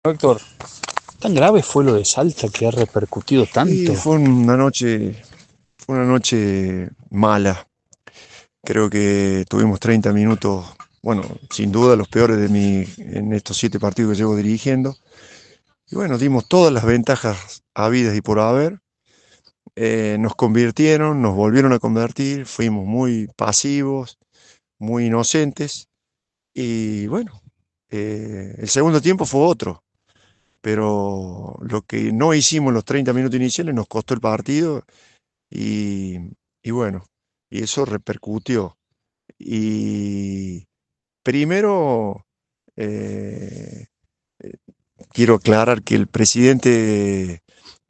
Héctor, ¿tan grave fue lo de Salta que ha repercutido Y tanto? fue una noche mala. Creo que tuvimos 30 minutos, bueno, sin duda los peores en estos 7 partidos que llevo dirigiendo. Y bueno, dimos todas las ventajas habidas y por haber. Nos convirtieron, nos volvieron a convertir, fuimos muy pasivos, muy inocentes. Y bueno, el segundo tiempo fue otro. Pero lo que no hicimos en los 30 minutos iniciales nos costó el partido. Y, y bueno, y eso repercutió. Y primero, eh, eh, quiero aclarar que el presidente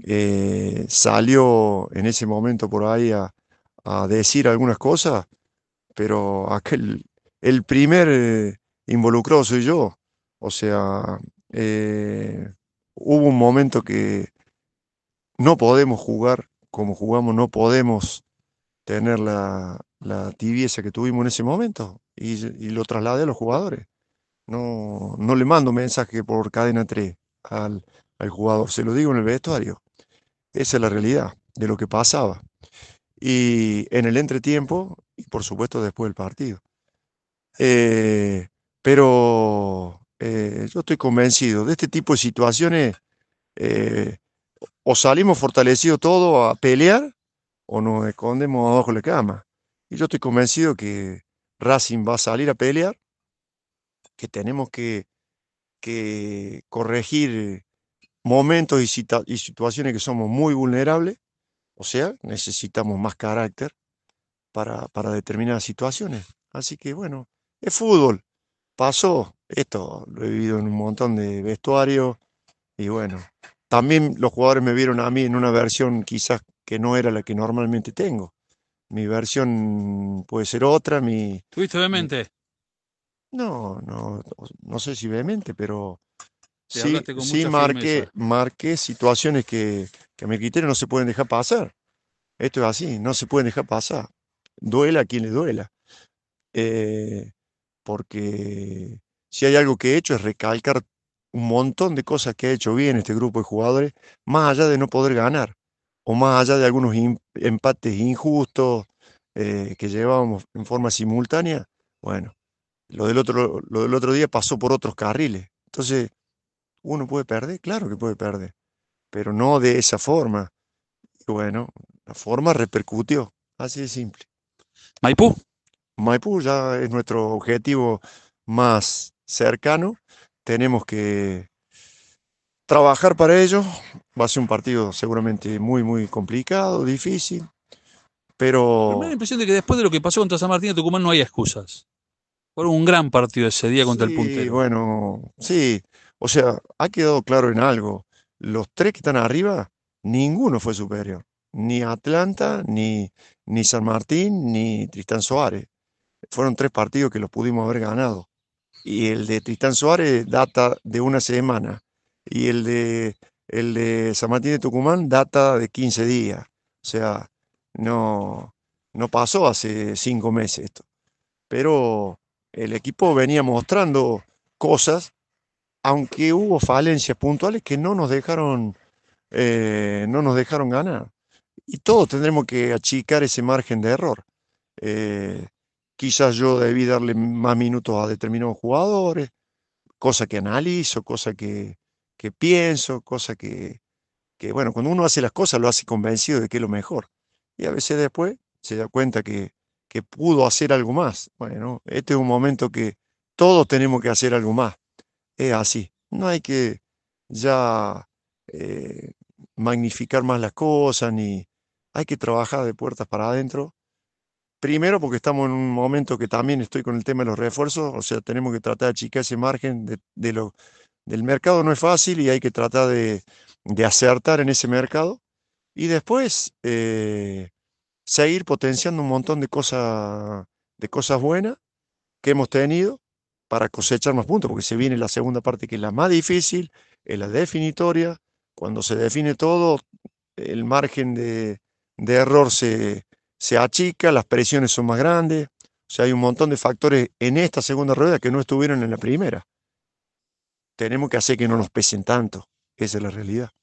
salió en ese momento por ahí a decir algunas cosas, pero el primer involucrado soy yo. O sea, eh, hubo un momento que no podemos jugar como jugamos, no podemos tener la tibieza que tuvimos en ese momento y lo trasladé a los jugadores. No, no le mando mensaje por cadena 3 al jugador, se lo digo en el vestuario. Esa es la realidad de lo que pasaba. Y en el entretiempo, y por supuesto después del partido. Eh, pero yo estoy convencido de este tipo de situaciones, eh, o salimos fortalecidos todos a pelear o nos escondemos abajo de la cama. Y yo estoy convencido que Racing va a salir a pelear, que tenemos que corregir momentos y situaciones que somos muy vulnerables, o sea, necesitamos más carácter para determinadas situaciones. Así que bueno, es fútbol, pasó, esto lo he vivido en un montón de vestuarios y bueno, también los jugadores me vieron a mí en una versión quizás que no era la que normalmente tengo. Mi versión puede ser otra, ¿Tuviste mi- obviamente? no sé si vehemente, pero Te sí, hablaste con sí mucha firmeza. marqué situaciones que a mi criterio no se pueden dejar pasar. Esto es así, no se pueden dejar pasar. Duela a quien le duela. Eh, Porque si hay algo que he hecho es recalcar un montón de cosas que ha hecho bien este grupo de jugadores, más allá de no poder ganar, o más allá de algunos empates injustos que llevábamos en forma simultánea. Bueno, lo del otro día pasó por otros carriles. Entonces, uno puede perder, claro que puede perder, pero no de esa forma. Y bueno, la forma repercutió, así de simple. Maipú, Maipú ya es nuestro objetivo más cercano. Tenemos que trabajar para ello. Va a ser un partido seguramente muy, muy complicado, difícil, pero me da la pero impresión de que después de lo que pasó contra San Martín de Tucumán no hay excusas. Fue un gran partido ese día contra el sí, puntero. bueno, sí. O sea, ha quedado claro en algo. Los tres que están arriba, ninguno fue superior. Ni Atlanta, ni San Martín, ni Tristán Suárez. Fueron 3 partidos que los pudimos haber ganado. Y el de Tristán Suárez data de una semana. Y el de San Martín de Tucumán data de 15 días. O sea, no, no pasó hace 5 meses esto. Pero el equipo venía mostrando cosas, aunque hubo falencias puntuales que no nos dejaron ganar. Y todos tendremos que achicar ese margen de error. Eh, Quizás yo debí darle más minutos a determinados jugadores, cosa que analizo, cosa que pienso, cosa bueno, cuando uno hace las cosas lo hace convencido de que es lo mejor. Y a veces después se da cuenta que pudo hacer algo más. Bueno, este es un momento que todos tenemos que hacer algo más. Es así. No hay que ya eh, magnificar más las cosas, ni hay que trabajar de puertas para adentro. Primero porque estamos en un momento que también estoy con el tema de los refuerzos, o sea, tenemos que tratar de achicar ese margen del mercado, no es fácil y hay que tratar de acertar en ese mercado y después seguir potenciando un montón de cosas buenas que hemos tenido para cosechar más puntos, porque se viene la segunda parte que es la más difícil, es la definitoria. Cuando se define todo, el margen de error se achica, las presiones son más grandes. O sea, hay un montón de factores en esta segunda rueda que no estuvieron en la primera. tenemos que hacer que no nos pesen tanto. Esa es la realidad.